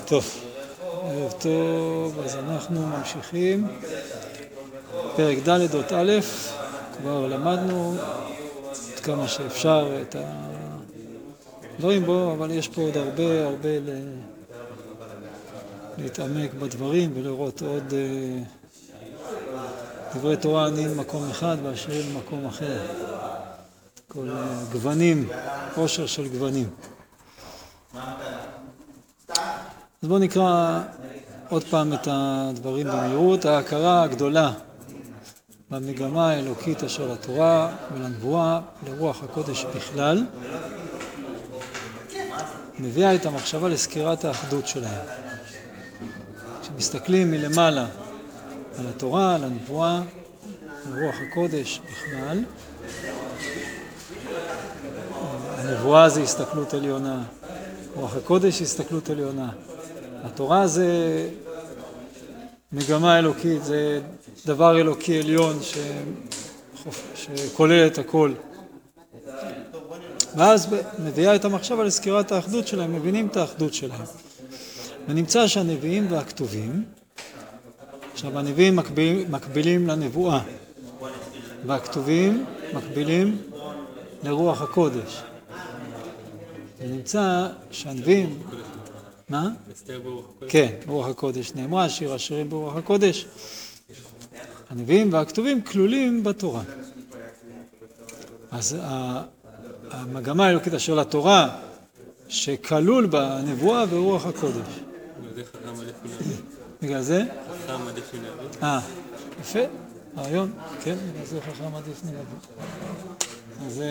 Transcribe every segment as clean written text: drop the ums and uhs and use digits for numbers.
טוב, ערב טוב, אז אנחנו ממשיכים. פרק ד' אות א', כבר למדנו עד כמה שאפשר את הדברים בו, אבל יש פה עוד הרבה להתעמק בדברים ולראות עוד דברי תורה עניים מקום אחד ועשירים מקום אחר. כל גוונים, עושר של גוונים. אז בואו נקרא עוד פעם את הדברים במהירות. ההכרה הגדולה במגמה האלוקית אשר לתורה ולנבואה, לרוח הקודש בכלל, מביאה את המחשבה לסקירת האחדות שלהם. כשמסתכלים מלמעלה על התורה, על הנבואה, על רוח הקודש בכלל, הנבואה זה הסתכלות עליונה, רוח הקודש זה הסתכלות עליונה. התורה זה מגמה אלוקית, זה דבר אלוקי עליון שכולל את הכל. ואז מביאה את המחשבה לסקירת האחדות שלהם, מבינים את האחדות שלהם. ונמצא שהנביאים והכתובים, עכשיו הנביאים מקבילים לנבואה, והכתובים מקבילים לרוח הקודש. ונמצא שהנביאים, מה? כן, רוח הקודש נאמרה, שיר השירים ברוח הקודש. הנביאים והכתובים כלולים בתורה. אז המגמה האלוקית אשר לתורה, שכלול בנבואה ורוח הקודש. בגלל זה? חכם עדיף מנביא. יפה, הרעיון, כן, בגלל זה חכם עדיף מנביא. אז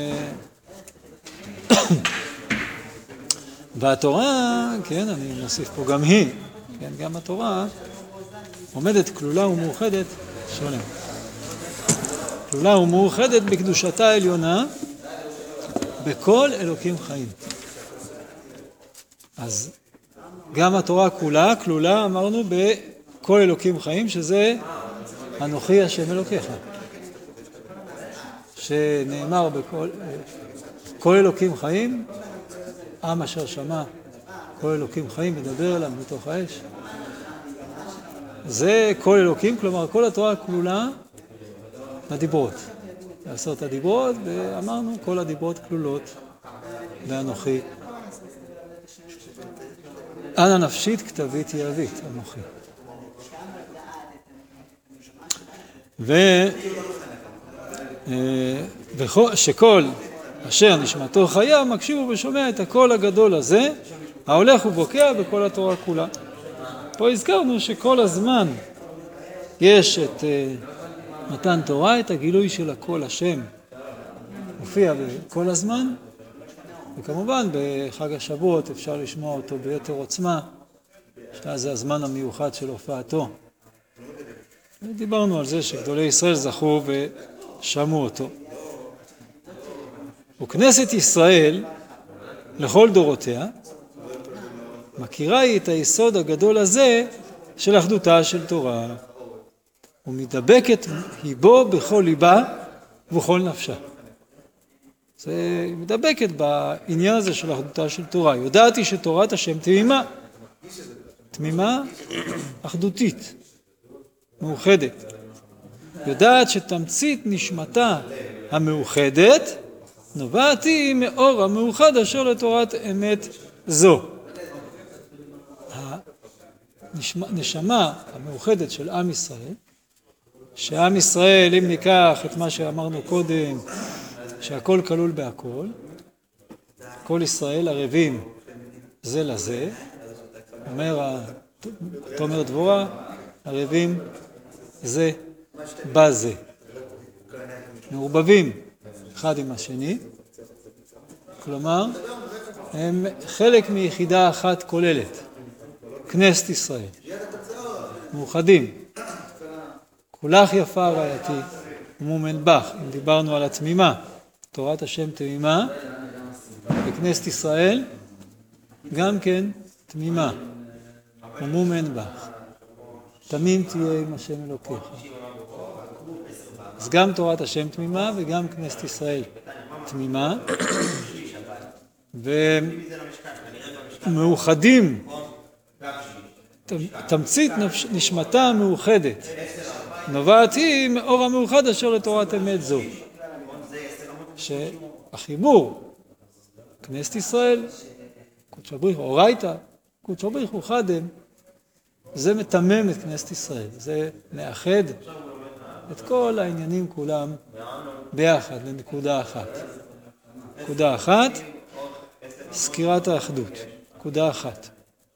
והתורה, כן, אני נוסיף פה גם היא, כן, גם התורה עומדת כלולה ומאוחדת, שולם. כלולה ומאוחדת בקדושתה העליונה, בכל אלוקים חיים. אז גם התורה כלולה, אמרנו, בכל אלוקים חיים, שזה אנוכי השם אלוקיך. שנאמר כל אלוקים חיים, עם אשר שמע כל אלוקים חיים מדבר אליו בתוך האש. זה כל אלוקים, כלומר כל התורה כלולה בדיברות. לעשות הדיברות, ואמרנו כל הדיברות כלולות באנוכי. אנא נפשית כתבית יהבית, אנוכי. ושכל אשר נשמתו חיה מקשיב ושומע את הקול הגדול הזה, ההולך ובוקע בכל התורה כולה. פה הזכרנו שכל הזמן יש את מתן תורה, את הגילוי של הקול השם מופיע בכל הזמן, וכמובן בחג השבועות אפשר לשמוע אותו ביתר עוצמה, שזה הזמן המיוחד של הופעתו. דיברנו על זה שגדולי ישראל זכו ושמעו אותו. וכנסת ישראל לכל דורותיה מכירה היא את היסוד הגדול הזה של אחדותה של תורה, ומדבקת היא בו בכל ליבה ובכל נפשה. זה מדבקת בעניין הזה של אחדותה של תורה. יודעתי שתורת השם תמימה, תמימה אחדותית, מאוחדת. יודעת שתמצית נשמתה המאוחדת נובעת היא מאור המאוחד אשר לתורת אמת זו. הנשמה המאוחדת של עם ישראל, שעם ישראל, אם ניקח את מה שאמרנו קודם, שהכל כלול בהכל, כל ישראל ערבים זה לזה, אומר דבורה, ערבים זה בזה, מעורבבים אחד עם השני, כלומר הם חלק מיחידה אחת כוללת, כנסת ישראל, מאוחדים. כולך יפה רעייתי ומומן בך. דיברנו על התמימה, תורת השם תמימה, בכנסת ישראל גם כן תמימה, ומומן בך. תמים תהיה עם השם אלוקיך. אז גם תורת השם תמימה וגם כנסת ישראל תמימה, ומאוחדים תמצית נשמתה המאוחדת. נובעת היא מאור המאוחד אשר לתורת אמת זו. שהחיבור, כנסת ישראל, קודש הבריך, אורייתא, קודש הבריך הוא חדם, זה מתמם את כנסת ישראל, זה מאחד את כל העניינים כולם ביחד לנקודה אחת. נקודה אחת, סקירת האחדות, נקודה אחת.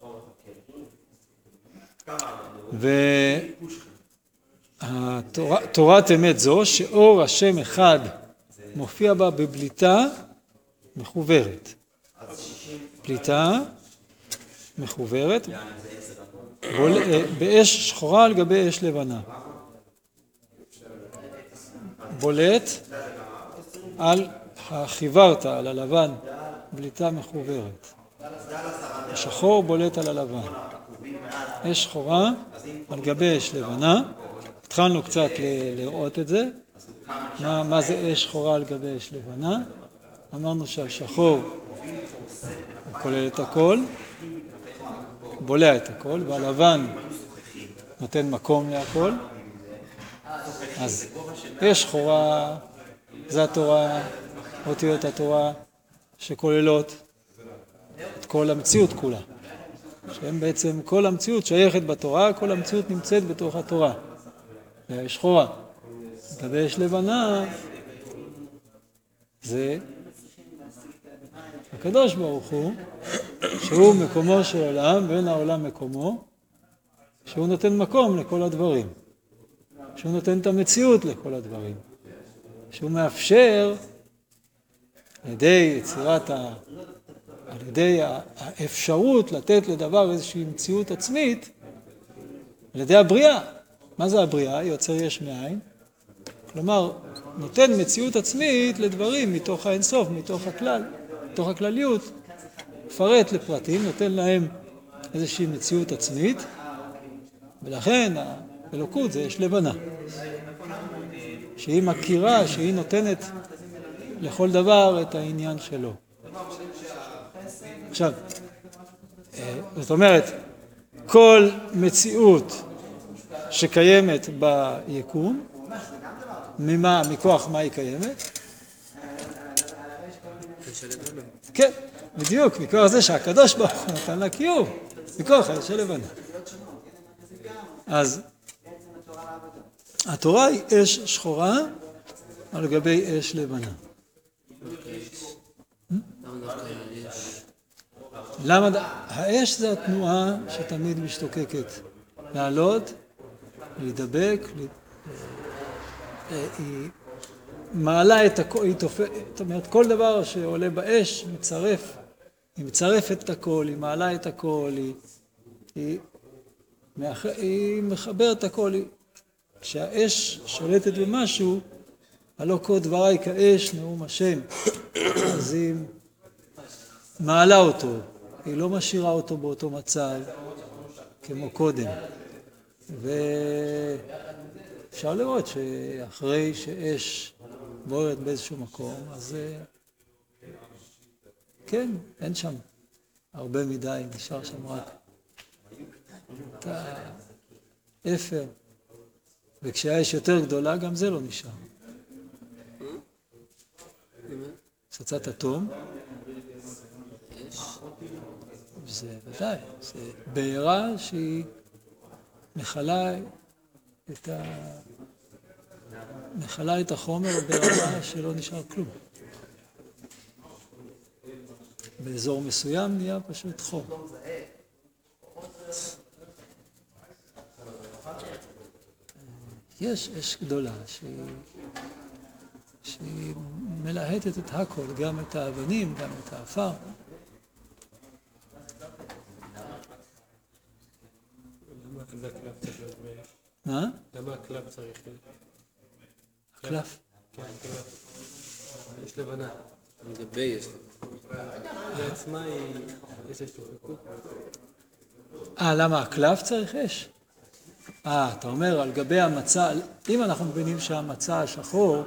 ותורת אמת זו, שאור השם אחד מופיע בה בבליטה מחוברת. בליטה מחוברת, באש שחורה על גבי אש לבנה. בולט על החיוורת, על הלבן, בליטה מחוברת. השחור בולט על הלבן. אש שחורה על גבי אש לבנה. התחלנו קצת לראות את זה. מה זה אש שחורה על גבי אש לבנה? אמרנו שהשחור כולל את הכל, בולע את הכל, והלבן נותן מקום להכל. אז אש שחורה זה התורה, אותיות התורה שכוללות את כל המציאות כולה. שהם בעצם כל המציאות שייכת בתורה, כל המציאות נמצאת בתוך התורה. זה אש שחורה. לגבי אש לבנה זה הקדוש ברוך הוא, שהוא מקומו של עולם, ואין העולם מקומו, שהוא נותן מקום לכל הדברים, שהוא נותן את המציאות לכל הדברים, שהוא מאפשר על ידי יצירת, על ידי האפשרות לתת לדבר איזושהי מציאות עצמית, על ידי הבריאה. מה זה הבריאה? יוצר יש מאין. כלומר, נותן מציאות עצמית לדברים מתוך האינסוף, מתוך הכלל, מתוך הכלליות, מפרט לפרטים, נותן להם איזושהי מציאות עצמית, ולכן האלוקות זה יש לבנה, שהיא מכירה, שהיא נותנת לכל דבר את העניין שלו. עכשיו, זאת אומרת, כל מציאות שקיימת ביקום, מכוח מה היא קיימת? כן, בדיוק, מכוח זה שהקדוש ברוך הוא נתן לה קיום, מכוח האש הלבנה. אז התורה היא אש שחורה על גבי אש לבנה. למה? האש זה התנועה שתמיד משתוקקת. לעלות, להידבק, היא מעלה את הכל, זאת אומרת, כל דבר שעולה באש מצרף, היא מצרפת את הכל, היא מעלה את הכל, היא מחברת את הכל. כשהאש שולטת במשהו, הלא כל דבריי כאש, נאום השם, אז היא מעלה אותו, היא לא משאירה אותו באותו מצב כמו קודם. ואפשר לראות שאחרי שאש בוערת באיזשהו מקום, אז כן, אין שם הרבה מדי, נשאר שם רק את האפר, וכשהאש יותר גדולה גם זה לא נשאר. פצצת אטום, זה ודאי, זה בעירה שהיא מכלה את החומר ברמה שלא נשאר כלום. באזור מסוים נהיה פשוט חום. יש אש גדולה שהיא מלהטת את הכל, גם את האבנים, גם את האפר. מה? למה הקלף צריך? הקלף? כן, הקלף. יש לבנה. לגבי יש לעצמה היא... יש שתופקות. למה הקלף צריך אש? אתה אומר על גבי המצע, אם אנחנו מבינים שהמצע השחור,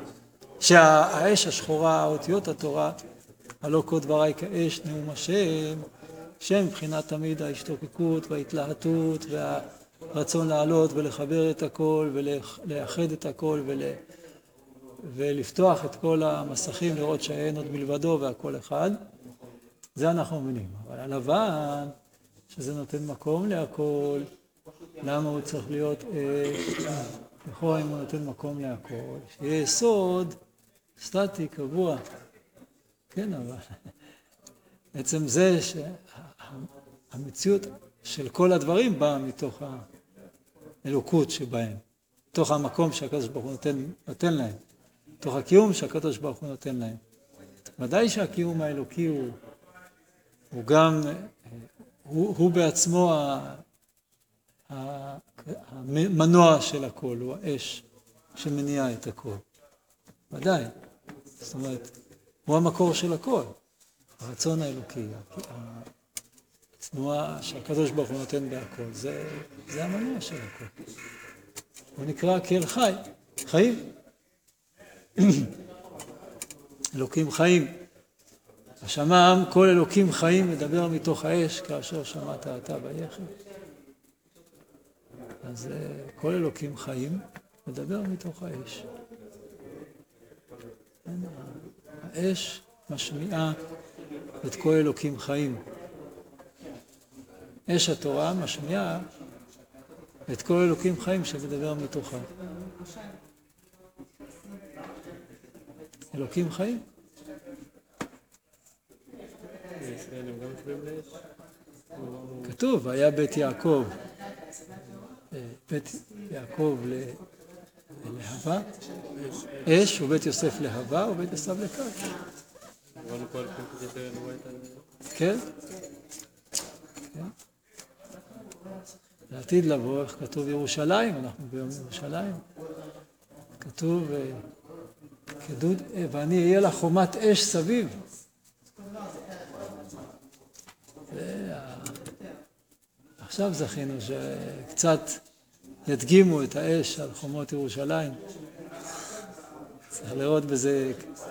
שהאש השחורה, אותיות התורה, הלא כל דבריי כאש, נאום השם, שמבחינת תמיד ההשתוקקות וההתלהטות והרצון לעלות ולחבר את הכל ולאחד את הכל ולפתוח את כל המסכים לראות שאין עוד מלבדו והכל אחד. זה אנחנו מבינים. אבל הלבן, שזה נותן מקום להכל, למה הוא צריך להיות לכאורה אם הוא נותן מקום להכל? שיהיה יסוד סטטי, קבוע. כן, אבל בעצם זה שהמציאות של כל הדברים באה מתוך האלוקות שבהם, מתוך המקום שהקדוש ברוך הוא נותן להם, מתוך הקיום שהקדוש ברוך הוא נותן להם. ודאי שהקיום האלוקי הוא גם, הוא בעצמו המנוע של הכל, הוא האש שמניע את הכל. ודאי. זאת אומרת, הוא המקור של הכל. הרצון האלוקי, התנועה שהקדוש ברוך הוא נותן בהכל, זה המנוע של הכל. הוא נקרא כאל חי, חיים. אלוקים חיים. השמם, כל אלוקים חיים מדבר מתוך האש כאשר שמעת אתה ביחד. אז כל אלוקים חיים מדבר מתוך האש. האש משמיעה את כל אלוקים חיים. אש התורה משמיעה את כל אלוקים חיים שמדבר מתוכה. אלוקים חיים. בישראל הם גם קוראים לאש? כתוב, היה בית יעקב. בית יעקב להבה, אש, ובית יוסף להבה, ובית יוסף לקש. אבל כל כזה תראינו את כן? כן. לעתיד לבוא, איך כתוב ירושלים, אנחנו ביום ירושלים. כתוב, ואני אהיה לה חומת אש סביב. עכשיו זכינו שקצת ידגימו את האש על חומות ירושלים. צריך לראות בזה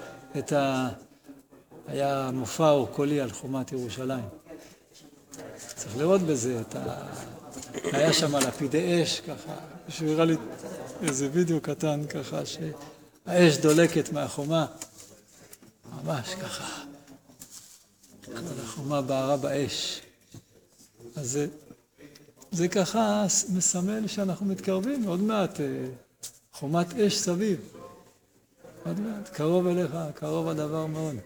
היה מופע אורקולי על חומת ירושלים. צריך לראות בזה היה שם לפידי אש ככה, שהוא הראה לי איזה וידאו קטן ככה שהאש דולקת מהחומה. ממש ככה. החומה בערה באש. אז זה ככה מסמל שאנחנו מתקרבים, עוד מעט חומת אש סביב. עוד מעט, קרוב אליך, קרוב הדבר מאוד.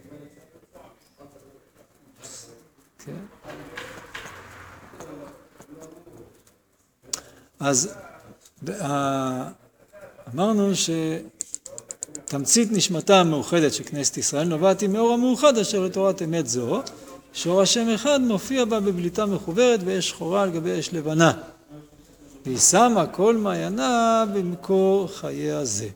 כן. אז אמרנו שתמצית נשמתה המאוחדת של כנסת ישראל נובעת מאור המאוחד אשר לתורת אמת זו, שאור השם אחד מופיע בה בבליטה מחוברת ואש שחורה על גבי אש לבנה. והיא שמה כל מעיינה במקור חייה זה.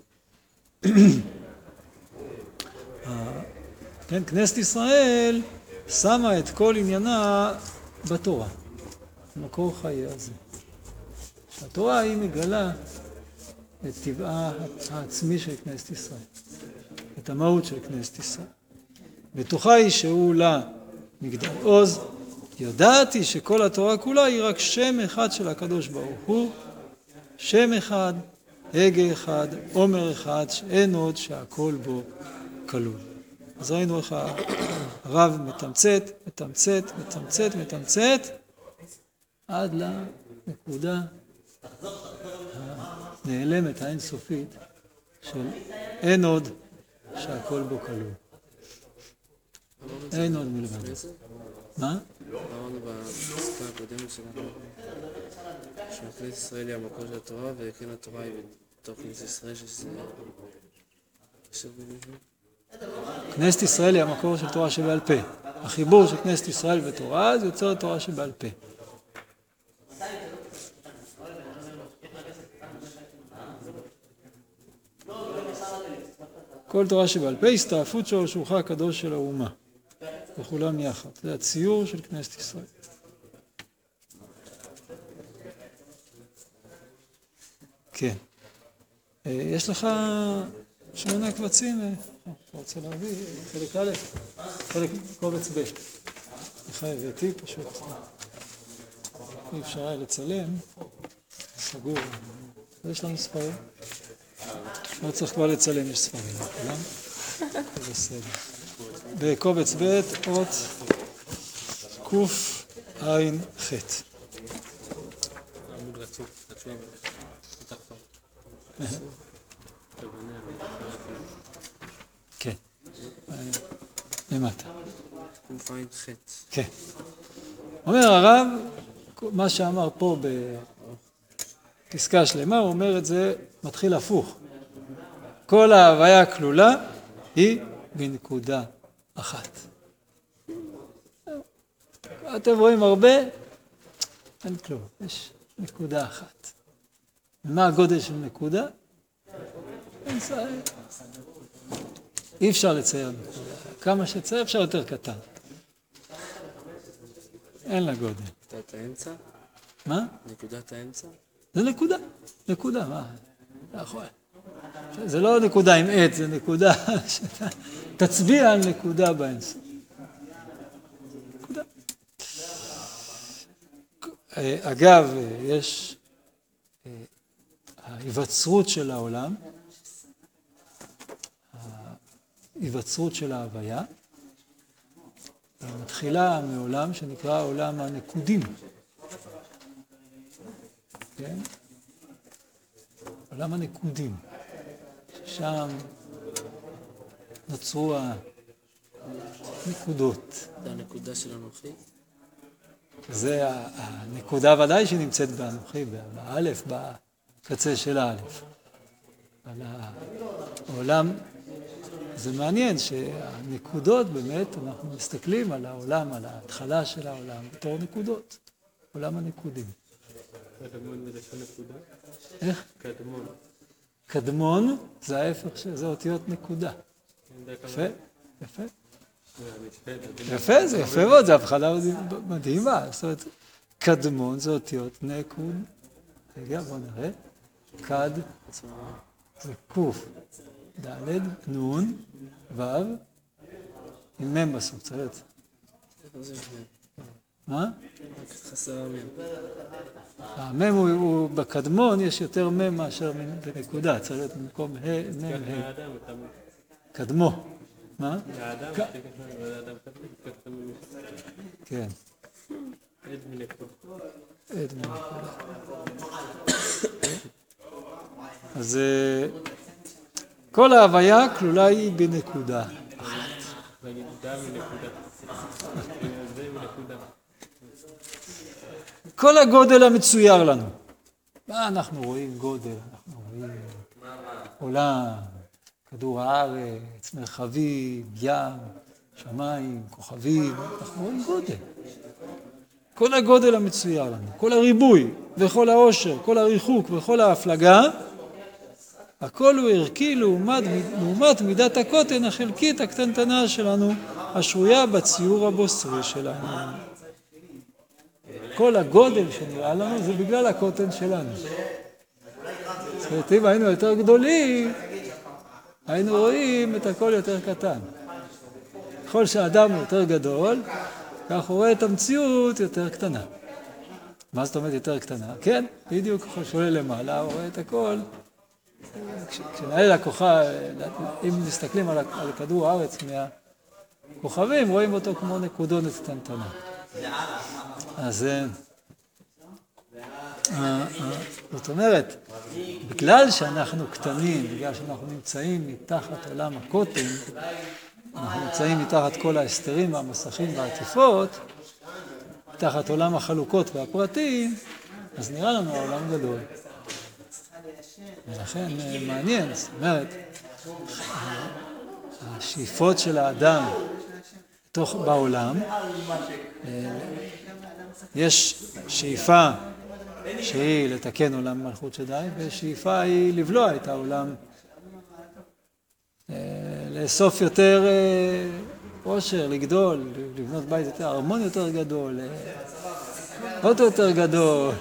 כן, כנסת ישראל שמה את כל עניינה בתורה, במקור חייה זה. שהתורה היא מגלה את טבעה העצמי של כנסת ישראל, את המהות של כנסת ישראל. בתוכה היא שהוא לה מגדל עוז, ידעתי שכל התורה כולה היא רק שם אחד של הקדוש ברוך הוא, שם אחד, הגה אחד, עומר אחד, שאין עוד שהכל בו כלול. אז ראינו איך הרב מתמצת, מתמצת, מתמצת, מתמצת, עד לנקודה הנעלמת האינסופית של אין עוד שהכל בו כלול. אין עוד מלבד. מה? אמרנו בפסקה הקודמת שלנו שכנסת ישראל היא המקור של התורה וכן התורה היא בתוך כנסת ישראל שזה... כנסת ישראל היא המקור של תורה שבעל פה. החיבור של כנסת ישראל ותורה זה יוצר תורה שבעל פה. כל תורה שבעל פה הסתעפות שורשוכה הקדוש של האומה. וכולם יחד. זה הציור של כנסת ישראל. כן. יש לך 8 קבצים, אתה רוצה להביא? חלק א', חלק קובץ ב'. ככה הבאתי, פשוט אי אפשר היה לצלם, סגור. יש לנו ספרים? לא צריך כבר לצלם, יש ספרים, כולם? זה בסדר. בקובץ ב' אות קוף עין ח'. כן, למטה. קופיים חטא. כן. אומר הרב, מה שאמר פה בפסקה שלמה, הוא אומר את זה, מתחיל הפוך. כל ההוויה הכלולה היא בנקודה אחת. אתם רואים הרבה? אין כלום, יש נקודה אחת. מה הגודל של נקודה? אין סער. אי אפשר לצייר נקודה. כמה שצייר אפשר יותר קטן. אין לה גודל. נקודת האמצע? מה? נקודת האמצע? זה נקודה. נקודה, מה? נכון. זה לא נקודה עם עץ, זה נקודה תצביע על נקודה באמצע. נקודה. אגב, יש ההיווצרות של העולם, ההיווצרות של ההוויה, מתחילה מעולם שנקרא עולם הנקודים. כן? עולם הנקודים. שם נוצרו הנקודות. זה הנקודה של אנוכי? זה הנקודה ודאי שנמצאת באנוכי, באלף, בקצה של האלף. אבל העולם, זה מעניין שהנקודות באמת, אנחנו מסתכלים על העולם, על ההתחלה של העולם, בתור נקודות. עולם הנקודים. קדמון מלשון נקודה? איך? קדמון. קדמון זה ההפך, זה אותיות נקודה. יפה, יפה. יפה, זה יפה מאוד, זה הבחנה מדהימה. זאת אומרת, קדמון זה אותיות נקוד. רגע, בואו נראה. קד, זה קוף, ד', נון, ו', עם מם בסוף, צריך. מה? חסר המם. המם הוא בקדמון, יש יותר מם מאשר בנקודה, צריך להיות במקום מם, קדמו. מה? האדם, כן. עד מנקודה. עד מנקודה. אז כל ההוויה כלולה היא בנקודה. כל הגודל המצויר לנו. מה אנחנו רואים גודל? אנחנו רואים עולם, כדור הארץ, מרחבים, ים, שמיים, כוכבים. אנחנו רואים גודל. כל הגודל המצויר לנו, כל הריבוי וכל העושר, כל הריחוק וכל ההפלגה, הכל הוא ערכי לעומת מידת הקוטן החלקית הקטנטנה שלנו, השרויה בציור הבוסרי שלנו. כל הגודל שנראה לנו זה בגלל הקוטן שלנו. זאת אומרת, אם היינו יותר גדולים, היינו רואים את הכל יותר קטן. ככל שהאדם הוא יותר גדול, כך הוא רואה את המציאות יותר קטנה. מה זאת אומרת יותר קטנה? כן, בדיוק ככל שעולה למעלה, הוא רואה את הכל. כשנעלה לכוכב, אם מסתכלים על כדור הארץ מהכוכבים, רואים אותו כמו נקודונת קטנטנה. אז זאת אומרת, בגלל שאנחנו קטנים, בגלל שאנחנו נמצאים מתחת עולם הקוטן, אנחנו נמצאים מתחת כל ההסתרים והמסכים והעטיפות, מתחת עולם החלוקות והפרטים, אז נראה לנו העולם גדול. ולכן מעניין, זאת אומרת, השאיפות של האדם בעולם, יש שאיפה שהיא לתקן עולם מלכות שדי, ושאיפה היא לבלוע את העולם, לאסוף יותר עושר, לגדול, לבנות בית יותר, ארמון יותר גדול, אוטו יותר גדול.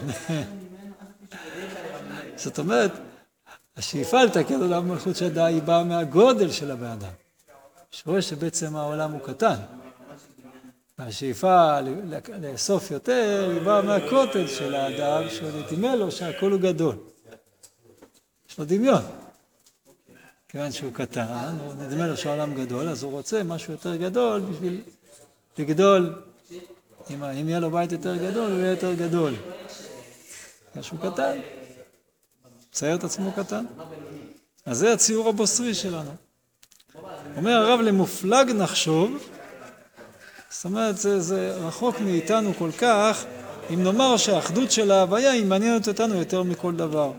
זאת אומרת, השאיפה לתקן עולם מלכות שדי היא באה מהגודל של הבן אדם. שרואה שבעצם העולם הוא קטן. השאיפה לאסוף יותר היא באה מהקוטל של האדם, שעוד נתימה לו שהכל הוא גדול. יש לו דמיון. כיוון שהוא קטן, הוא נדמה לו שהעולם גדול, אז הוא רוצה משהו יותר גדול בשביל לגדול. אם יהיה לו בית יותר גדול, הוא יהיה יותר גדול. משהו קטן. מצייר את עצמו קטן. אז זה הציור הבוסרי שלנו. אומר הרב, למופלג נחשוב, זאת אומרת, זה רחוק מאיתנו כל כך, אם נאמר שהאחדות של ההוויה היא מעניינת אותנו יותר מכל דבר.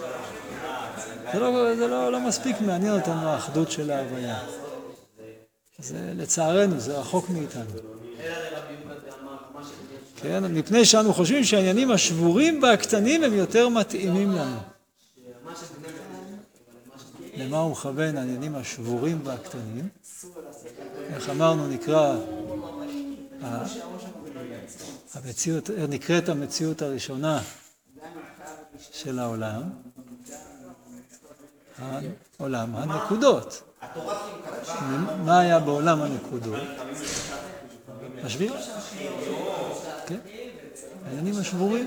זה לא מספיק מעניין אותנו האחדות של ההוויה. לצערנו, זה רחוק מאיתנו. כן? מפני שאנו חושבים שהעניינים השבורים והקטנים הם יותר מתאימים לנו. למה הוא מכוון העניינים השבורים והקטנים? איך אמרנו, נקראת המציאות הראשונה של העולם, הנקודות. מה היה בעולם הנקודות? השבירה. כן? העניינים השבורים.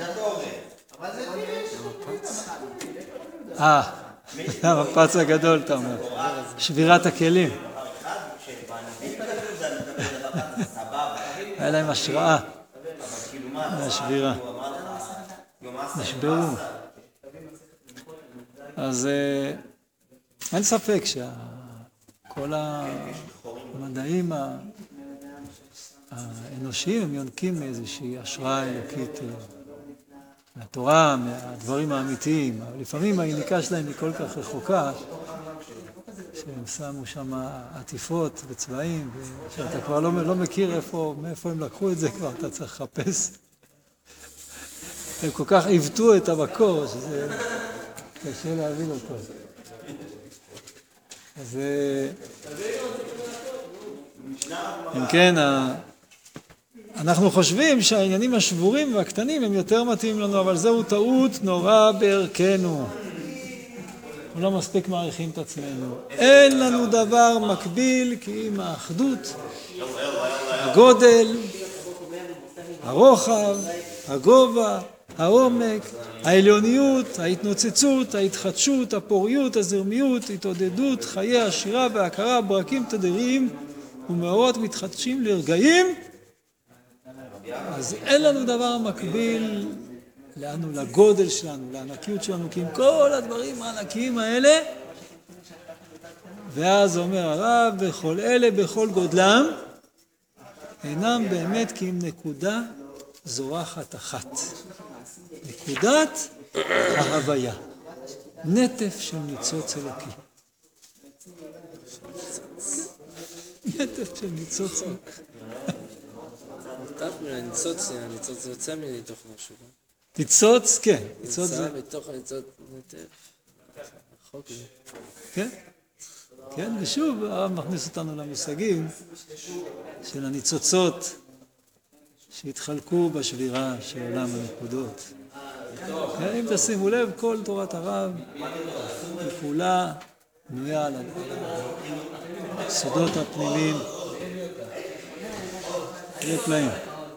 המפץ הגדול, אתה אומר. שבירת הכלים. היה להם השראה מהשבירה. נשברו. אז אין ספק שכל המדעים האנושיים הם יונקים מאיזושהי השראה אלוקית מהתורה, מהדברים האמיתיים. לפעמים היניקה שלהם היא כל כך רחוקה, שהם שמו שם עטיפות וצבעים, שאתה כבר לא מכיר מאיפה הם לקחו את זה כבר, אתה צריך לחפש. הם כל כך עיוותו את המקור, שזה קשה להבין אותו. אז אם כן, אנחנו חושבים שהעניינים השבורים והקטנים הם יותר מתאים לנו, אבל זהו טעות נורא בערכנו. אנחנו לא מספיק מעריכים את עצמנו. אין לנו דבר מקביל כי עם האחדות, הגודל, הרוחב, הגובה, העומק, העליוניות, ההתנוצצות, ההתחדשות, הפוריות, הזרמיות, התעודדות, חיי השירה וההכרה, ברקים תדירים ומאורות מתחדשים לרגעים. אז אין לנו דבר מקביל לנו, לגודל שלנו, לענקיות שלנו, כי עם כל הדברים הענקיים האלה, ואז אומר הרב, בכל אלה, בכל גודלם, אינם באמת כי עם נקודה זורחת אחת. נקודת ההוויה. נטף של ניצוץ אלוקי. נטף של ניצוץ אלוקי. הניצוץ זה יוצא מתוך משהו. ניצוץ, כן. נמצא בתוך הניצוץ נטף. רחוק זה. כן. כן, ושוב, הרב מכניס אותנו למושגים של הניצוצות שהתחלקו בשבירה של עולם הנקודות. אם תשימו לב, כל תורת הרב היא כולה בנויה על הסודות הפנימיים. אלה פלאים.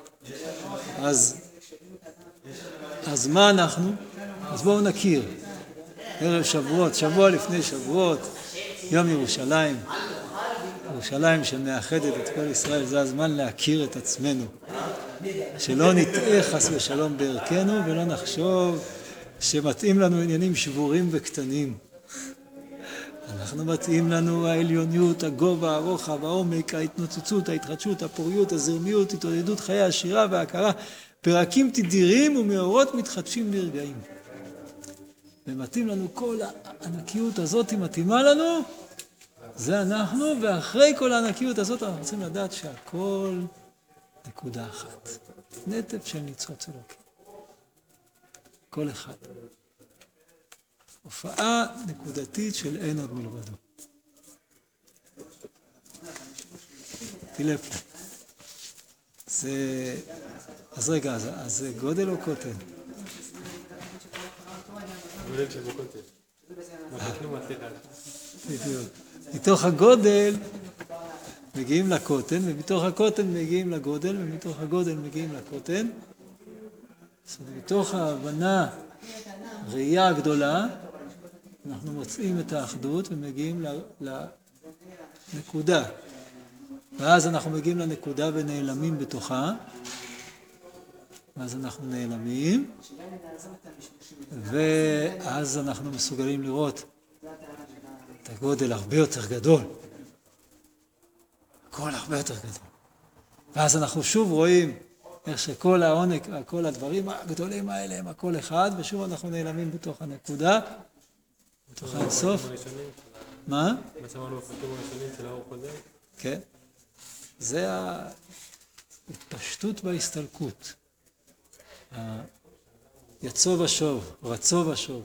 אז מה אנחנו? אז בואו נכיר. ערב שבועות, שבוע לפני שבועות, יום ירושלים. ירושלים שמאחדת את כל ישראל, זה הזמן להכיר את עצמנו. שלא נטעה חס ושלום בערכנו, ולא נחשוב שמתאים לנו עניינים שבורים וקטנים. אנחנו מתאים לנו העליוניות, הגובה, הרוחב, העומק, ההתנוצצות, ההתחדשות, הפוריות, הזרמיות, התעודדות חיי השירה וההכרה, פרקים תדירים ומאורות מתחדשים לרגעים. ומתאים לנו כל הענקיות הזאת, היא מתאימה לנו, זה אנחנו, ואחרי כל הענקיות הזאת אנחנו צריכים לדעת שהכל נקודה אחת. נטף של ניצוץ אלוקי. כל אחד. הופעה נקודתית של אין עוד מלבדו. תילף. אז רגע, אז זה גודל או קוטל? גודל שבו קוטל. בדיוק. מתוך הגודל מגיעים לקוטן, ומתוך הקוטן מגיעים לגודל, ומתוך הגודל מגיעים לקוטן. אז מתוך ההבנה, ראייה הגדולה, אנחנו מוצאים את האחדות ומגיעים לנקודה. ואז אנחנו מגיעים לנקודה ונעלמים בתוכה. ואז אנחנו נעלמים, ואז אנחנו מסוגלים לראות את הגודל הרבה יותר גדול. הכל הרבה יותר גדול. ואז אנחנו שוב רואים איך שכל העונג, כל הדברים הגדולים האלה הם הכל אחד, ושוב אנחנו נעלמים בתוך הנקודה, בתוך האינסוף. מה? מה שאמרנו בפרקים הראשונים של האור קודם? כן. זה ההתפשטות בהסתלקות. יצוא ושוב, רצוא ושוב.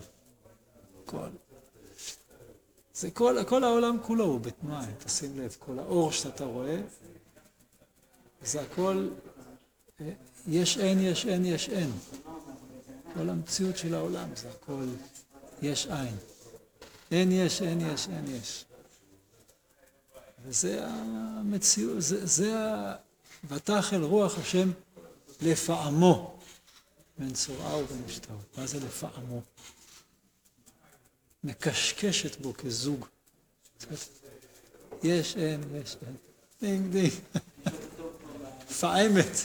זה כל העולם כולו הוא בתנועה, תשים לב, כל האור שאתה רואה, זה הכל, יש אין, יש אין, יש אין. כל המציאות של העולם זה הכל יש אין. אין יש, אין יש, אין יש. וזה המציאות, זה ותחל רוח השם לפעמו. בין צורעה ובין השתאות. מה זה לפעמו? מקשקשת בו כזוג. יש אין, יש אין. דינג דינג. פעמת.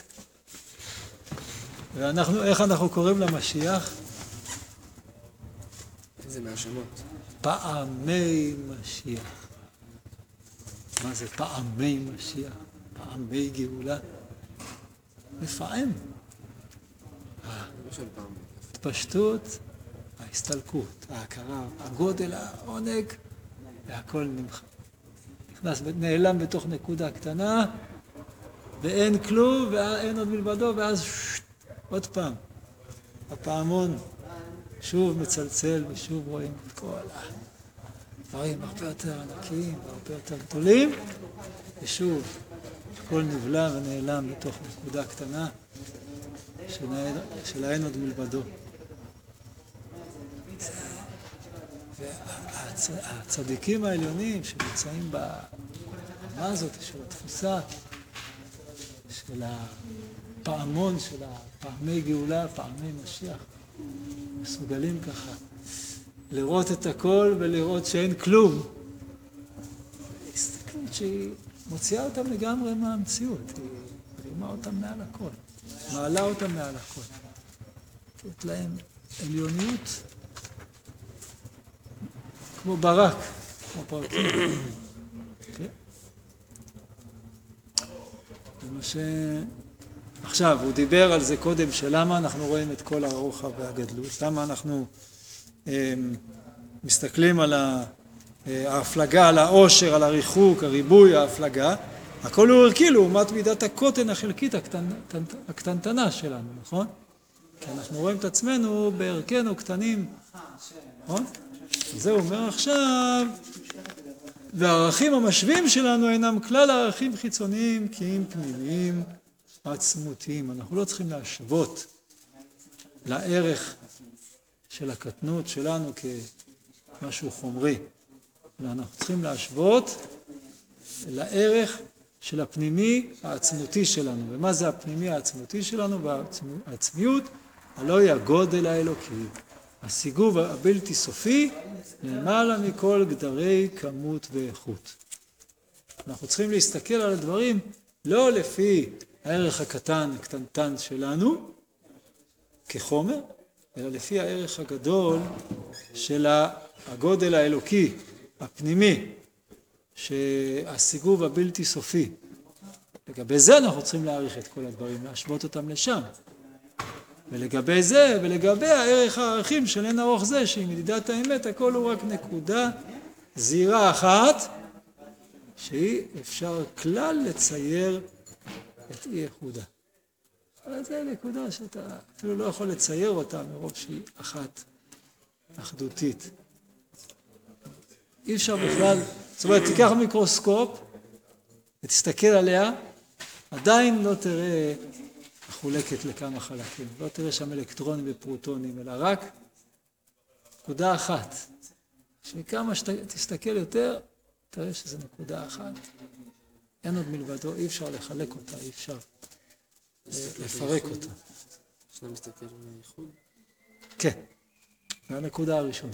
ואנחנו, איך אנחנו קוראים למשיח? איזה מהשמות. פעמי משיח. מה זה פעמי משיח? פעמי גאולה? לפעם. התפשטות, ההסתלקות, ההכרה, הגודל, העונג, והכל נכנס, נעלם בתוך נקודה קטנה, ואין כלום, ואין עוד מלבדו, ואז עוד פעם, הפעמון שוב מצלצל, ושוב רואים את כל הדברים הרבה יותר ענקיים, והרבה יותר גדולים, ושוב, הכל נבלע ונעלם בתוך נקודה קטנה, של האין עוד מלבדו. והצדיקים העליונים שנמצאים ברמה הזאת של התפוסה, של הפעמון, של הפעמי גאולה, פעמי משיח, מסוגלים ככה לראות את הכל ולראות שאין כלום. הסתכלות שהיא מוציאה אותם לגמרי מהמציאות, היא מרימה אותם מעל הכל. מעלה אותם מעל הכל. נותנת להם עליוניות כמו ברק, כמו פרקים. עכשיו, הוא דיבר על זה קודם, שלמה אנחנו רואים את כל הרוחב והגדלות, למה אנחנו מסתכלים על ההפלגה, על העושר, על הריחוק, הריבוי, ההפלגה, הכל הוא ערכי לעומת מידת הקוטן החלקית הקטנטנה שלנו, נכון? כי אנחנו רואים את עצמנו בערכנו קטנים, נכון? זה אומר עכשיו, והערכים המשווים שלנו אינם כלל הערכים חיצוניים כי הם פנימיים עצמותיים. אנחנו לא צריכים להשוות לערך של הקטנות שלנו כמשהו חומרי. אנחנו צריכים להשוות לערך של הפנימי העצמותי שלנו. ומה זה הפנימי העצמותי שלנו? והעצמיות, הלוא היא הגודל האלוקי. הסיגוב הבלתי סופי למעלה מכל גדרי כמות ואיכות. אנחנו צריכים להסתכל על הדברים לא לפי הערך הקטנטן שלנו כחומר, אלא לפי הערך הגדול של הגודל האלוקי, הפנימי, שהסיגוב הבלתי סופי. לגבי זה אנחנו צריכים להעריך את כל הדברים, להשוות אותם לשם. ולגבי זה, ולגבי הערכים של אין ארוך זה, שהיא מדידת האמת, הכל הוא רק נקודה, זירה אחת, שהיא אפשר כלל לצייר את אי איחודה. אבל זה נקודה שאתה אפילו לא יכול לצייר אותה מרוב שהיא אחת אחדותית. אי אפשר בכלל, זאת אומרת, תיקח מיקרוסקופ ותסתכל עליה, עדיין לא תראה מחולקת לכמה חלקים. לא תראה שם אלקטרונים ופרוטונים, אלא רק נקודה אחת. שכמה שתסתכל יותר, תראה שזה נקודה אחת. אין עוד מלבדו, אי אפשר לחלק אותה, אי אפשר לפרק אותה. שאתה מסתכל בייחוד? כן, זו הנקודה הראשונה.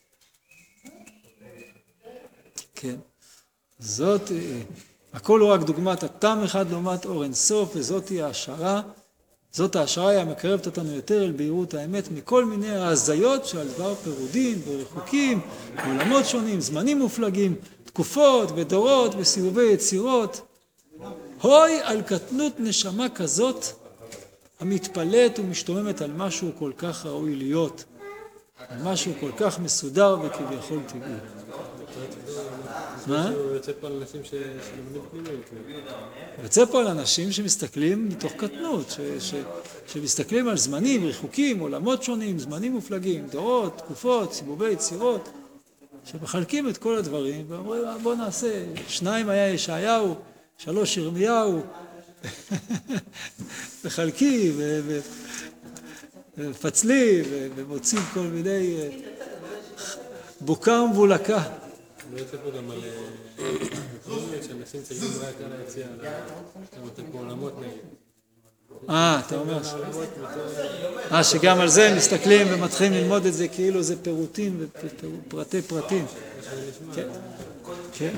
כן, זאת, הכל הוא רק דוגמת התם אחד לעומת אור אינסוף, וזאת היא ההשערה. זאת ההשערה היא המקרבת אותנו יותר אל בהירות האמת מכל מיני ההזיות שעל דבר פירודים ורחוקים, עולמות שונים, זמנים מופלגים, תקופות ודורות וסיבובי יצירות. הוי על קטנות נשמה כזאת המתפלאת ומשתוממת על משהו כל כך ראוי להיות, על משהו כל כך מסודר וכביכול טבעי. מה? הוא יוצא פה על אנשים שלומדים פנימיות. יוצא פה על אנשים שמסתכלים מתוך קטנות, שמסתכלים על זמנים, רחוקים, עולמות שונים, זמנים מופלגים, דורות, תקופות, סיבובי יצירות, שמחלקים את כל הדברים ואומרים בוא נעשה, 2 היה ישעיהו, 3 ירמיהו, מחלקים ומפצלים ומוצאים כל מיני בוקה ומבולקה. הוא יוצא פה גם על פנימיות שאנשים צריכים רק על היציאה, אתם פה עולמות נגיד. אתה אומר שגם על זה מסתכלים ומתחילים ללמוד את זה כאילו זה פירוטים ופרטי פרטים. כן, כן.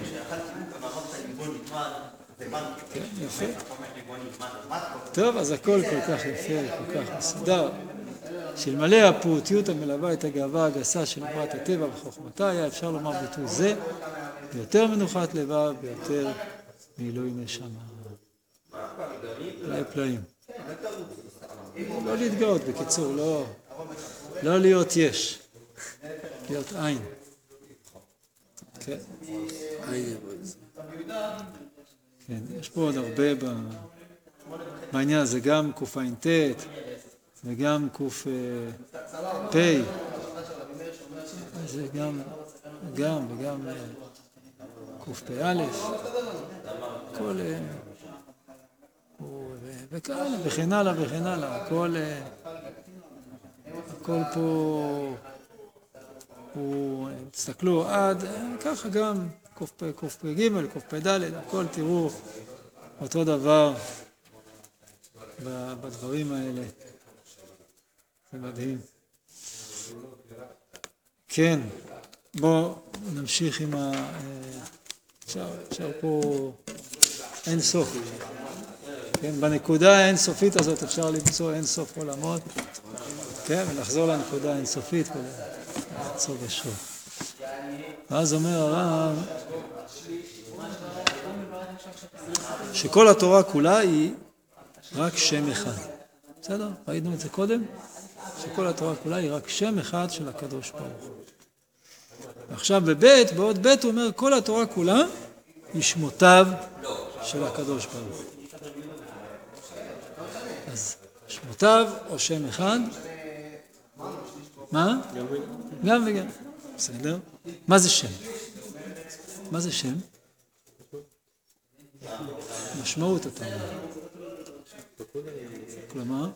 יפה. טוב, אז הכל כל כך יפה, כל כך מסודר. שאלמלא הפעוטיות המלווה את הגאווה הגסה של פרט הטבע וחוכמתה, היה אפשר לומר ביטוי זה, ביותר מנוחת לבב, ביותר מעילוי נשמה. פלאי פלאים. לא להתגאות, בקיצור, לא להיות יש, להיות עין. כן. עין יבוא את זה. כן, יש פה עוד הרבה בעניין הזה, גם קע"ט וגם ק"פ, זה גם וגם קפ"א, כל וכאלה וכן הלאה וכן הלאה, הכל פה הוא, תסתכלו עד ככה גם קפ"ג, קפ"ד, הכל תראו אותו דבר בדברים האלה. זה מדהים. כן, בואו נמשיך עם אפשר פה אין סוף. כן, בנקודה האינסופית הזאת אפשר למצוא אין סוף עולמות. כן, ולחזור לנקודה האינסופית ולעצור בשוף. ואז אומר הרב שכל התורה כולה היא רק שם אחד. בסדר? ראינו את זה קודם? שכל התורה כולה היא רק שם אחד של הקדוש ברוך הוא. ועכשיו בעוד ב' הוא אומר, כל התורה כולה היא שמותיו של הקדוש ברוך הוא. אז שמותיו או שם אחד? מה? גם וגם. בסדר? מה זה שם? מה זה שם? משמעות אתה אומר. כלומר?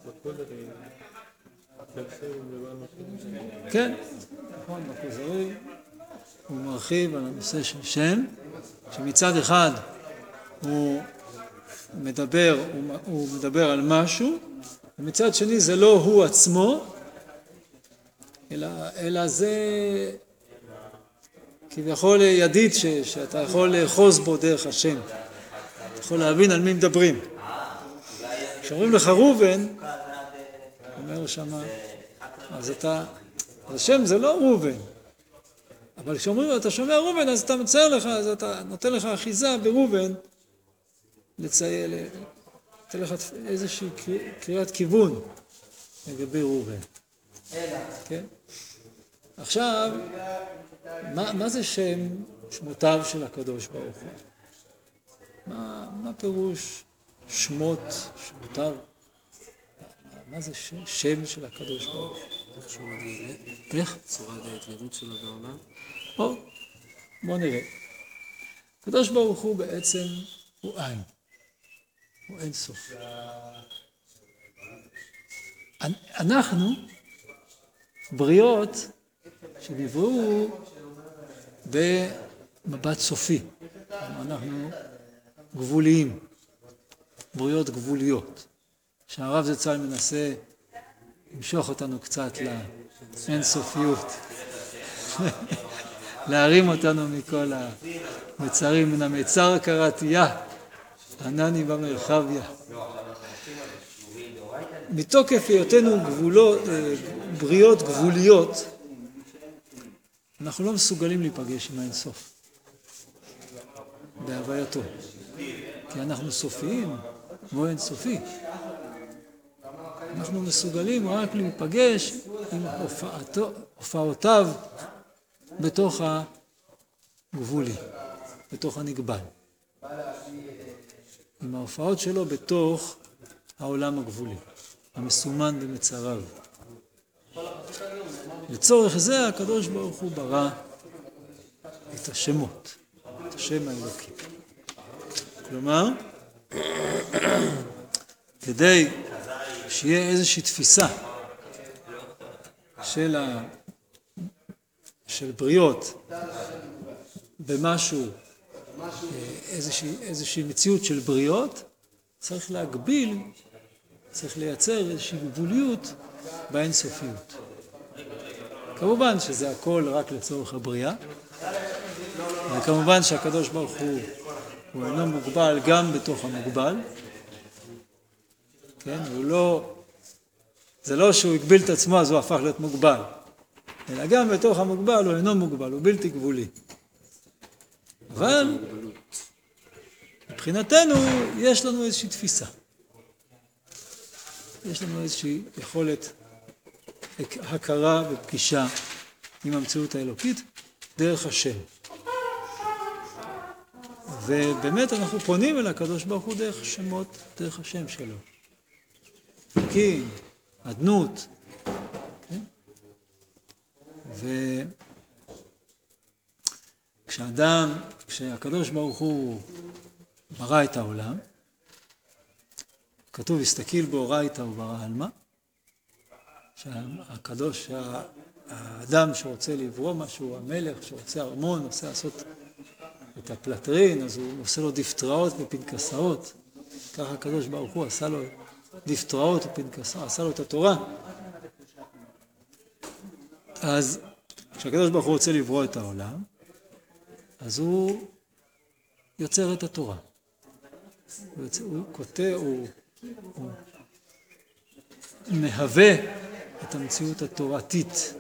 כן, נכון, בכוזרי הוא מרחיב על הנושא של שם, שמצד אחד הוא מדבר על משהו, ומצד שני זה לא הוא עצמו, אלא זה כביכול ידיד שאתה יכול לאחוז בו דרך השם. אתה יכול להבין על מי מדברים. כשאומרים לך ראובן, אומר שמה, אז השם זה לא ראובן. אבל כשאומרים אתה שומע ראובן, אז אתה מצייר לך, אז אתה נותן לך אחיזה בראובן, לצייר, נותן לך איזושהי קריאת כיוון לגבי ראובן. כן? עכשיו, מה זה שם שמותיו של הקדוש ברוך הוא? מה פירוש שמותיו? מה זה שם של הקדוש ברוך הוא? איך שהוא מתגלה? איך? צורת ההתגלות שלו בעולם? בוא נראה. הקדוש ברוך הוא בעצם הוא עין. הוא אין סוף. אנחנו בריות שנבראו במבט סופי. אנחנו גבוליים, בריאות גבוליות, שהרב זצ"ל מנסה למשוך אותנו קצת לאינסופיות, להרים אותנו מכל המצרים, מן המצר קראתייה, ענני במרחביה. מתוקף היותנו בריאות גבוליות, אנחנו לא מסוגלים להיפגש עם האינסוף בהווייתו, כי אנחנו סופיים, כמו אינסופי. אנחנו מסוגלים רק להיפגש עם הופעותיו בתוך הגבולי, בתוך הנגבל. עם ההופעות שלו בתוך העולם הגבולי, המסומן במצריו. לצורך זה הקדוש ברוך הוא ברא את השמות, את השם האלוקי. כלומר, כדי שיהיה איזושהי תפיסה של בריות במשהו, איזושהי מציאות של בריות, צריך להגביל, צריך לייצר איזושהי גבוליות באינסופיות. כמובן שזה הכל רק לצורך הבריאה, וכמובן שהקדוש ברוך הוא אינו מוגבל גם בתוך המוגבל, כן? זה לא שהוא הגביל את עצמו אז הוא הפך להיות מוגבל, אלא גם בתוך המוגבל הוא אינו מוגבל, הוא בלתי גבולי. אבל מבחינתנו יש לנו איזושהי תפיסה, יש לנו איזושהי יכולת הכרה ופגישה עם המציאות האלוקית דרך השם. ובאמת אנחנו פונים אל הקדוש ברוך הוא דרך השמות, דרך השם שלו. אלוקים, אדנות. כן? כשהקדוש ברוך הוא ברא את העולם, כתוב, הסתכל באורייתא וברא עלמא, האדם שרוצה לברוא משהו, המלך שרוצה ארמון, רוצה לעשות את הפלטרין, אז הוא עושה לו דפטראות ופנקסאות. ככה הקדוש ברוך הוא עשה לו דפטראות ופנקסאות, עשה לו את התורה. אז כשהקדוש ברוך הוא רוצה לברוא את העולם, אז הוא יוצר את התורה. הוא כותב, הוא מהווה את המציאות התורתית,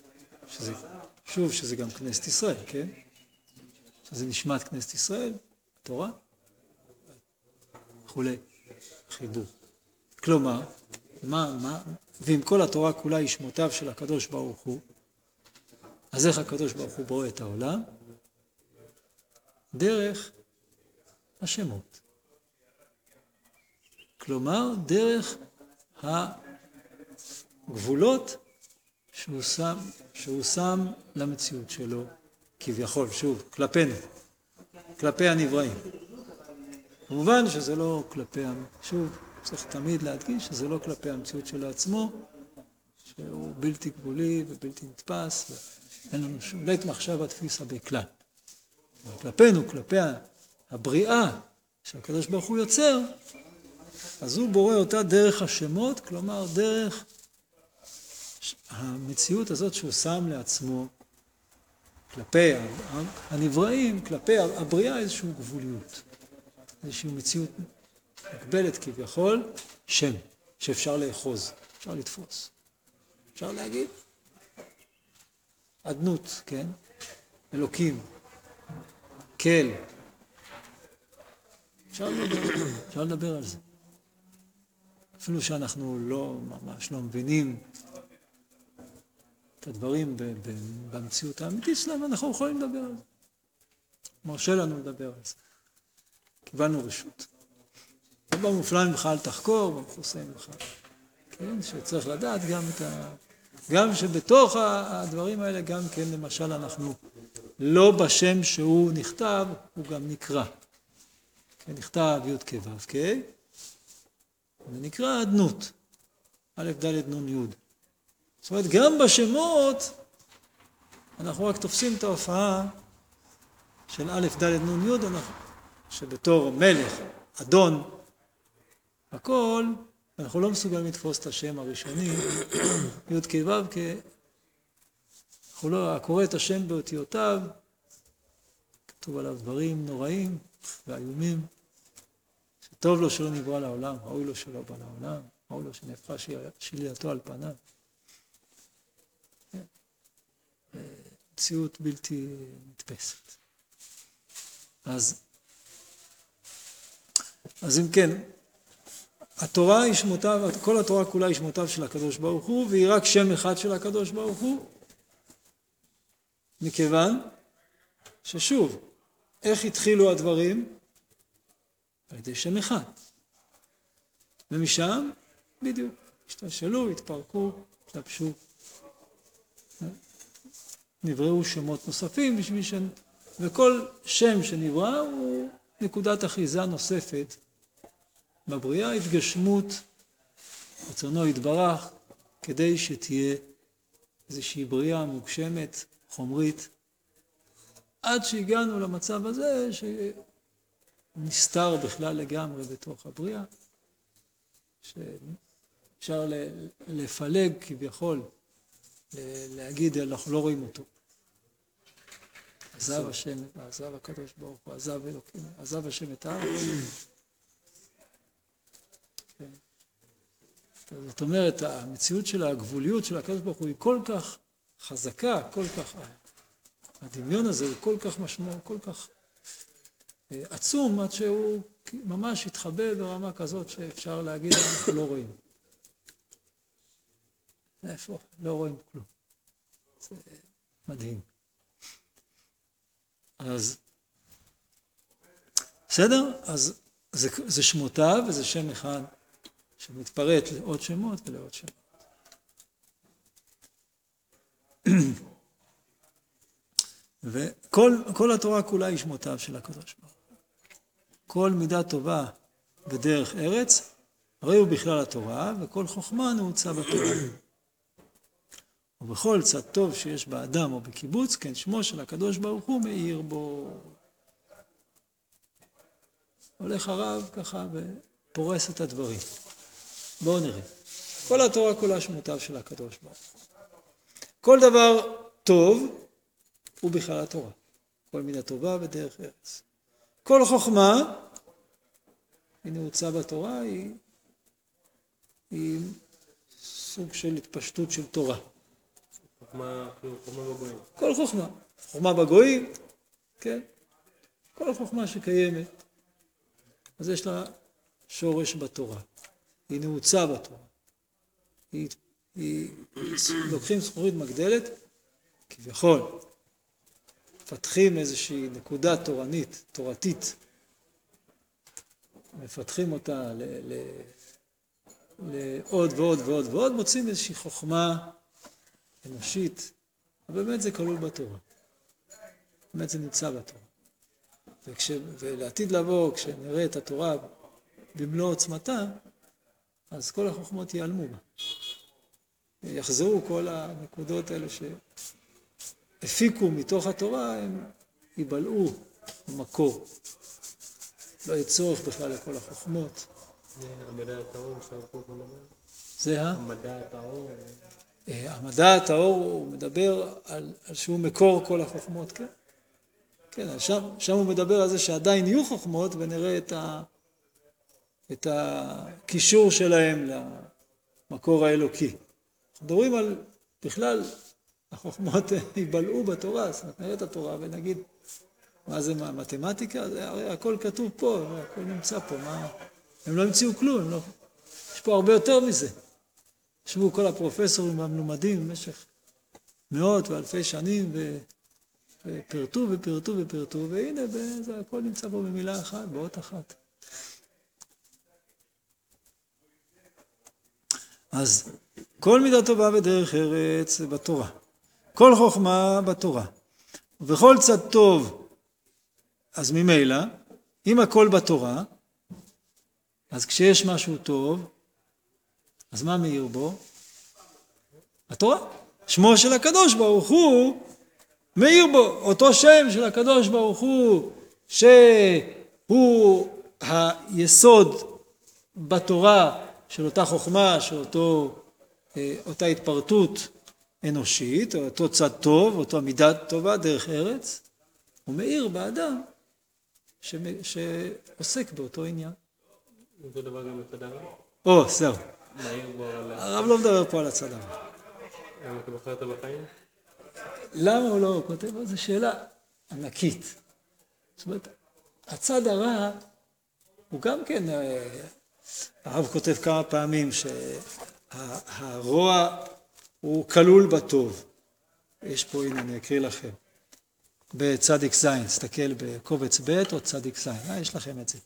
שזה גם כנסת ישראל, כן? שזה נשמת כנסת ישראל, תורה, וכולי, חיבור. כלומר, ואם כל התורה כולה היא שמותיו של הקדוש ברוך הוא, אז איך הקדוש ברוך הוא ברא את העולם? דרך השמות. כלומר, דרך הגבולות שהוא שם למציאות שלו, כביכול, שוב, כלפינו, כלפי הנבראים. כמובן שזה לא כלפי, שוב, צריך תמיד להדגיש שזה לא כלפי המציאות שלו עצמו, שהוא בלתי גבולי ובלתי נתפס, ואין לנו שום לית מחשבה תפיסה בכלל. כלפינו, כלפי הבריאה שהקדוש ברוך הוא יוצר, אז הוא בורא אותה דרך השמות, כלומר דרך המציאות הזאת שהוא שם לעצמו, כלפי הנבראים, כלפי הבריאה איזושהי גבוליות, איזושהי מציאות מגבלת כביכול, שם, שאפשר לאחוז, אפשר לתפוס, אפשר להגיד, אדנות, כן? אלוקים, קל, אפשר לדבר על זה. אפילו שאנחנו ממש לא מבינים את הדברים במציאות האמיתית שלנו, אנחנו יכולים לדבר על זה. מרשה לנו לדבר על זה. קיבלנו רשות. במופלא ממך אל תחקור, במכוסה ממך. כן, שצריך לדעת גם שבתוך הדברים האלה, גם כן, למשל, אנחנו לא בשם שהוא נכתב, הוא גם נקרא. כן, נכתב י' כ' ו' כ', זה נקרא אדנות. א' ד' נ' י'. זאת אומרת, גם בשמות, אנחנו רק תופסים את ההופעה של א' ד' נ' י', שבתור מלך, אדון, הכל, אנחנו לא מסוגלים לתפוס את השם הראשוני, י' כ' ו' הקורא את השם באותיותיו, כתוב עליו דברים נוראים ואיומים, שטוב לו שלא נברא לעולם, ראוי לו שלא בא לעולם, ראוי לו שנהפכה שלייתו על פניו. מציאות בלתי נתפסת. אז אם כן, התורה היא שמותיו, כל התורה כולה היא שמותיו של הקדוש ברוך הוא, והיא רק שם אחד של הקדוש ברוך הוא, מכיוון ששוב, איך התחילו הדברים? על ידי שם אחד. ומשם, בדיוק, השתלשלו, התפרקו, התלבשו. נבראו שמות נוספים בשביל וכל שם שנברא הוא נקודת אחיזה נוספת בבריאה, התגשמות, רצונו יתברך, כדי שתהיה איזושהי בריאה מוגשמת, חומרית, עד שהגענו למצב הזה שנסתר בכלל לגמרי בתוך הבריאה, שאפשר לפלג כביכול, להגיד אנחנו לא רואים אותו. עזב השם, עזב הקדוש ברוך הוא, עזב אלוקים, עזב השם את הארץ. זאת אומרת, המציאות של הגבוליות של הקדוש ברוך הוא היא כל כך חזקה, כל כך, הדמיון הזה הוא כל כך משמעותי, כל כך עצום, עד שהוא ממש התחבא ברמה כזאת שאפשר להגיד, אנחנו לא רואים. איפה? לא רואים כלום. זה מדהים. אז, בסדר? אז זה שמותיו וזה שם אחד שמתפרט לעוד שמות ולעוד שמות. וכל התורה כולה היא שמותיו של הקדוש ברוך הוא. כל מידה טובה בדרך ארץ, הרי הוא בכלל התורה, וכל חוכמה נעוצה בתורה. ובכל צד טוב שיש באדם או בקיבוץ, כן שמו של הקדוש ברוך הוא מאיר בו. הולך הרב ככה ופורס את הדברים. בואו נראה. כל התורה כולה שמותיו של הקדוש ברוך הוא. כל דבר טוב הוא בכלל התורה. כל מידה טובה בדרך ארץ. כל חוכמה, היא נעוצה בתורה, היא סוג של התפשטות של תורה. חוכמה בגויים. כל חוכמה. חוכמה בגויים, כן? כל חוכמה שקיימת. אז יש לה שורש בתורה. היא נעוצה בתורה. לוקחים זכורית מגדלת, כביכול, מפתחים איזושהי נקודה תורנית, תורתית, מפתחים אותה לעוד ועוד ועוד ועוד, מוצאים איזושהי חוכמה אנושית, אבל באמת זה כלול בתורה. באמת זה נמצא בתורה. ולעתיד לבוא, כשנראה את התורה במלוא עוצמתה, אז כל החוכמות ייעלמו בה. יחזרו כל הנקודות האלה שהפיקו מתוך התורה, הם ייבלעו במקור. לא יהיה צורך בכלל לכל החוכמות. זה המדע הטהור שהרב קוק מדבר? זה המדע הטהור? המדע הטהור הוא מדבר על שהוא מקור כל החוכמות, כן? כן, שם הוא מדבר על זה שעדיין יהיו חוכמות, ונראה את הקישור שלהם למקור האלוקי. אנחנו מדברים על, בכלל, החוכמות ייבלעו בתורה, זאת אומרת, נראה את התורה ונגיד, מה זה מתמטיקה? זה הרי הכל כתוב פה, הכל נמצא פה, הם לא המציאו כלום, יש פה הרבה יותר מזה. ישבו כל הפרופסורים המלומדים במשך מאות ואלפי שנים ופרטו ופרטו ופרטו, והנה זה הכל נמצא פה במילה אחת, באות אחת. אז כל מידה טובה בדרך ארץ בתורה, כל חוכמה בתורה, ובכל צד טוב, אז ממילא, אם הכל בתורה, אז כשיש משהו טוב, אז מה מאיר בו? התורה. שמו של הקדוש ברוך הוא מאיר בו. אותו שם של הקדוש ברוך הוא הוא היסוד בתורה של אותה חוכמה, של אותה התפרטות אנושית, אותו צד טוב, אותו מידה טובה דרך ארץ, הוא מאיר באדם שעוסק באותו עניין. אותו דבר גם בצד הרע? זהו. מהיר בו על... הרב לא מדבר פה על הצד הרע. למה אתה בוחר אותו בחיים? למה הוא לא כותב? זו שאלה ענקית. זאת אומרת, הצד הרע הוא גם כן, הרב כותב כמה פעמים שהרוע הוא כלול בטוב. יש פה, הנה אני אקריא לכם. בצדיק זין, תסתכל בקובץ ב' או צדיק זין, יש לכם את זה.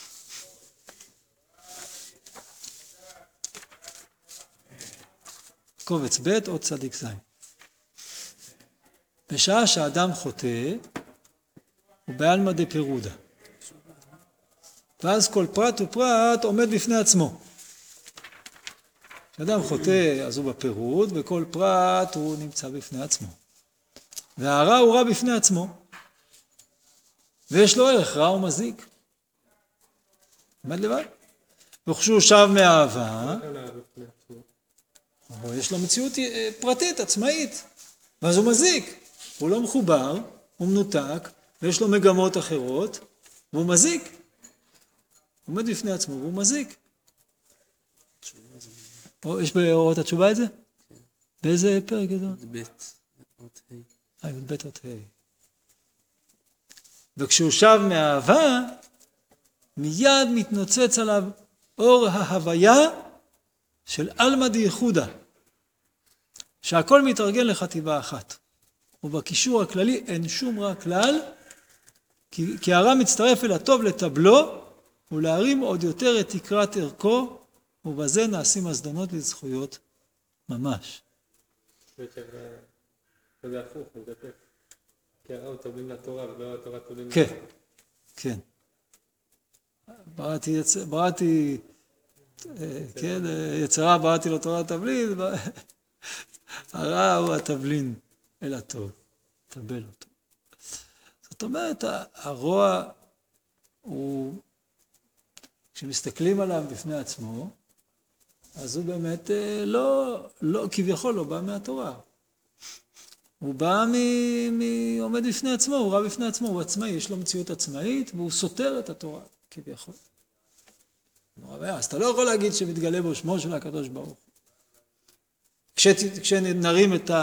קובץ ב' או צדיק זין. בשעה שהאדם חוטא, הוא בעלמא דפירודה. ואז כל פרט ופרט עומד בפני עצמו. כשאדם חוטא, אז הוא בפירוד, וכל פרט הוא נמצא בפני עצמו. והרע הוא רע בפני עצמו. ויש לו ערך, רע ומזיק. עמד לבד. וכשהוא שב מאהבה, יש לו מציאות פרטית, עצמאית. ואז הוא מזיק. הוא לא מחובר, הוא מנותק, ויש לו מגמות אחרות, והוא מזיק. הוא עומד בפני עצמו, והוא מזיק. יש באורות התשובה את זה? באיזה פרק זה? בית, אות ה'. בית אות ה'. וכשהוא שב מהאהבה, מיד מתנוצץ עליו אור ההוויה של עלמא דייחודה, שהכל מתארגן לחטיבה אחת. ובקישור הכללי אין שום רע כלל, כי הרע מצטרף אל הטוב לטבלו, ולהרים עוד יותר את תקרת ערכו, ובזה נעשים הזדמנות לזכויות ממש. זה הפוך, זה הפוך. כי הרע הוא טובים לתורה, ולא התורה טובים לתורה. כן, כן. בראתי, כן, יצרה בראתי לתורה תבלין, הרע הוא התבלין אל הטוב, תבל אותו. זאת אומרת, הרוע הוא, כשמסתכלים עליו בפני עצמו, אז הוא באמת כביכול לא בא מהתורה. הוא בא עומד בפני עצמו, הוא רע בפני עצמו, הוא עצמאי, יש לו מציאות עצמאית, והוא סותר את התורה, כביכול. אז אתה לא יכול להגיד שמתגלה בו שמו של הקדוש ברוך הוא. כשנרים את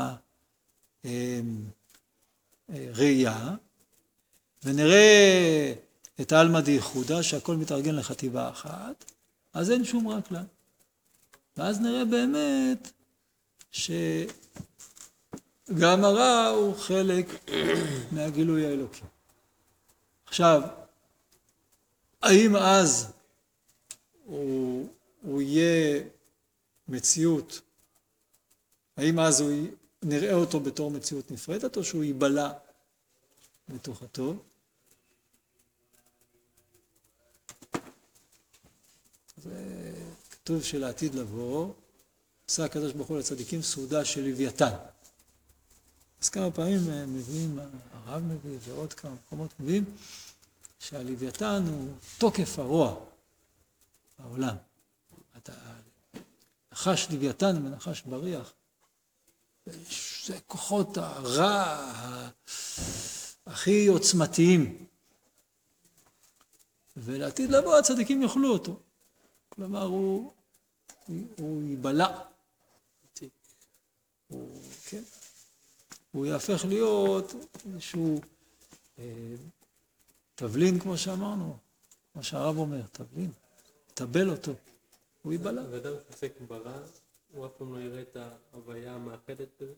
הראייה, ונראה את העלמא דייחודה, שהכל מתארגן לחטיבה אחת, אז אין שום רע כלל. ואז נראה באמת שגם הרע הוא חלק מהגילוי האלוקי. עכשיו, האם אז הוא יהיה מציאות, האם אז נראה אותו בתור מציאות נפרדת, או שהוא ייבלע בתוך הטוב? זה כתוב שלעתיד לבוא, עשה הקדוש ברוך הוא לצדיקים סעודה של לוויתן. אז כמה פעמים מביאים, הרב מביא ועוד כמה מקומות מביאים, שהלוויתן הוא תוקף הרוע בעולם. אתה נחש לוויתן ונחש בריח. זה כוחות הרע הכי עוצמתיים. ולעתיד לבוא הצדיקים יאכלו אותו. כלומר, הוא ייבלע. הוא יהפך להיות איזשהו תבלין, כמו שאמרנו, כמו שהרב אומר, תבלין, תבל אותו, הוא ייבלע. ואדם שעוסק ברע, הוא אף פעם לא יראה את ההוויה המאחדת בזה?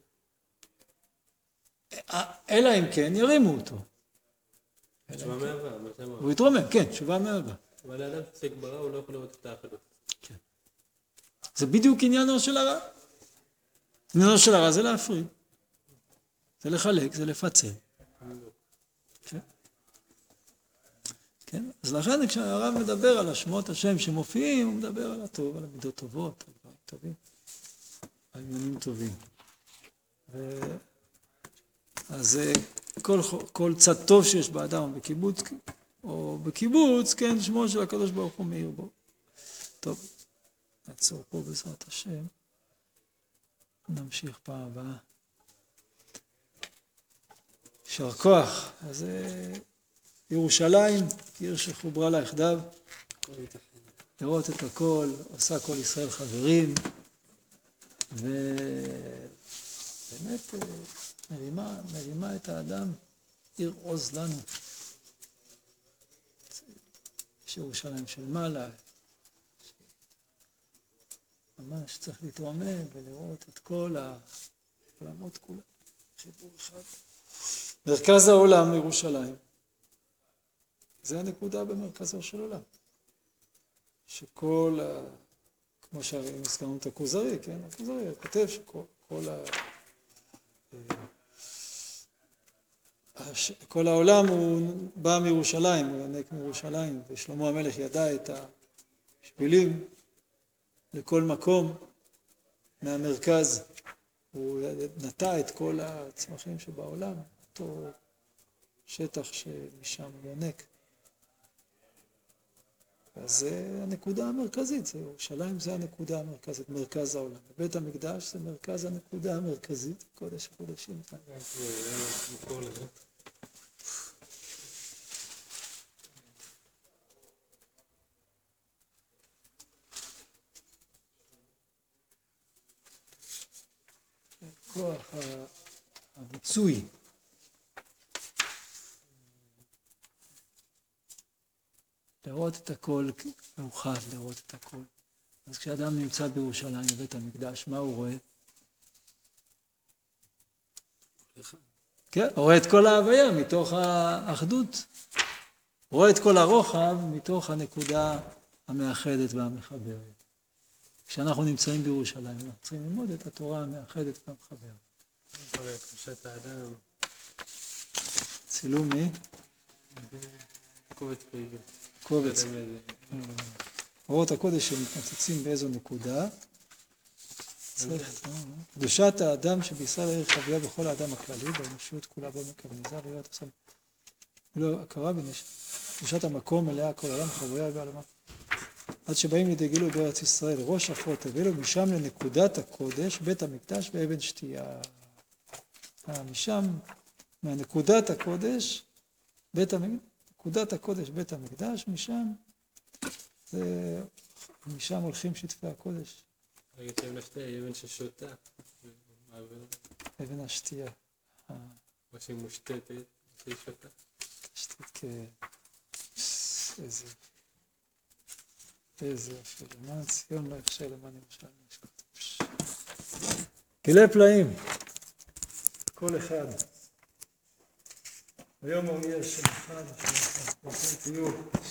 אלא אם כן ירימו אותו. תשובה מהווה, מה שאמרת. הוא יתרומם, כן, תשובה מהווה. אבל האדם שעוסק ברע, הוא לא יכול לראות את האחדות. כן. זה בדיוק עניינו של הרע. עניינו של הרע זה להפריד. זה לחלק, זה לפצל. כן. כן. אז לכן כשהרב מדבר על השמות השם שמופיעים, הוא מדבר על הטוב, על המידות טובות, על דברים טובים, על עניינים טובים. אז כל צד טוב שיש באדם בקיבוץ, או בקיבוץ, כן, שמו של הקדוש ברוך הוא מאיר בו. טוב, נעצור פה בעזרת השם. נמשיך פעם הבאה. יישר כוח. אז ירושלים, עיר שחוברה לה יחדיו. לראות את הכל, עושה כל ישראל חברים, ובאמת מרימה את האדם, עיר עוז לנו. יש ירושלים של מעלה, ממש צריך להתרומם ולראות את כל העולמות כולם, חיבור אחד. מרכז העולם ירושלים, זה הנקודה במרכזו של עולם. שכל, כמו שהזכרנו את הכוזרי, כן? הכוזרי כותב כל העולם הוא בא מירושלים, הוא יונק מירושלים, ושלמה המלך ידע את השבילים לכל מקום מהמרכז, הוא נטע את כל הצמחים שבעולם, אותו שטח שמשם יונק. אז זה הנקודה המרכזית, זה ירושלים זה הנקודה המרכזית, מרכז העולם. בית המקדש זה מרכז הנקודה המרכזית, קודש הקודשים. מקור לזה. כוח הביצוי. לראות את הכל מאוחד, לראות את הכל. אז כשאדם נמצא בירושלים בבית המקדש, מה הוא רואה? כן, הוא רואה את כל ההוויה מתוך האחדות. הוא רואה את כל הרוחב מתוך הנקודה המאחדת והמחברת. כשאנחנו נמצאים בירושלים, אנחנו צריכים ללמוד את התורה המאחדת והמחברת. קדושת האדם. צילום מי? קובץ פעילות. קובץ. אורות הקודש שמתנצצים באיזו נקודה. קדושת האדם שבישראל העיר חביה בכל האדם הכללי, באנושיות כולה בעומק ונזהר ויראת הסם. לא, הכרה בנש. קדושת המקום מלאה כל העולם חביה בעלמה. עד שבאים לידי גילוי בארץ ישראל, ראש אפרות תבילו, משם לנקודת הקודש, בית המקדש ואבן שתייה. משם, מהנקודת הקודש, נקודת הקודש, בית המקדש, משם הולכים שטפי הקודש. רגע שאבן השתייה, אבן ששותה. אבן השתייה. מה שהיא מושתתת, שהיא שותה. תשתית איזה יפה, למען ציון לא יחשה למען ירושלים ישקוט. פלאי פלאים, כל אחד. היום הוא יהיה שמחד, תהיו